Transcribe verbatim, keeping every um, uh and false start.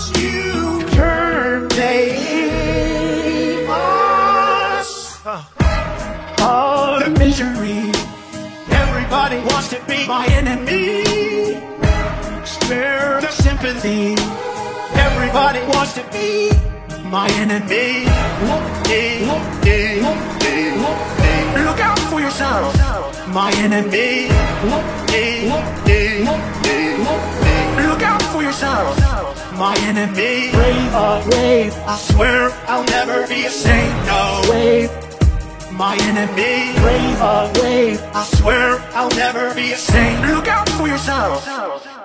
watch you turn famous. All the misery, everybody wants to be my enemy. Spare the sympathy, everybody wants to be my enemy. Look out for yourself, my enemy. Look out for yourself, my enemy. Brave, uh, brave, I swear I'll never be a saint. No, wave, my enemy. Brave, uh, brave, I swear I'll never be a saint. Look out for yourself.